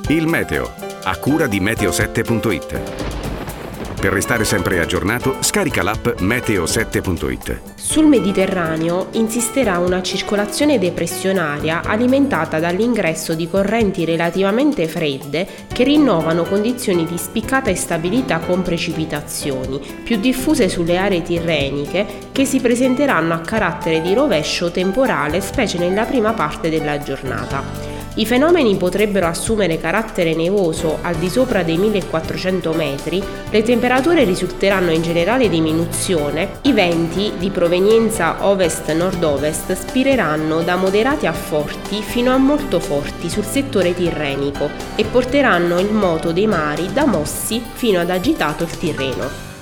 Il meteo, a cura di meteo7.it. Per restare sempre aggiornato, scarica l'app meteo7.it. Sul Mediterraneo insisterà una circolazione depressionaria alimentata dall'ingresso di correnti relativamente fredde che rinnovano condizioni di spiccata instabilità con precipitazioni, più diffuse sulle aree tirreniche, che si presenteranno a carattere di rovescio temporale, specie nella prima parte della giornata. I fenomeni potrebbero assumere carattere nevoso al di sopra dei 1400 metri, le temperature risulteranno in generale diminuzione, i venti di provenienza ovest-nord-ovest spireranno da moderati a forti fino a molto forti sul settore tirrenico e porteranno il moto dei mari da mossi fino ad agitato il Tirreno.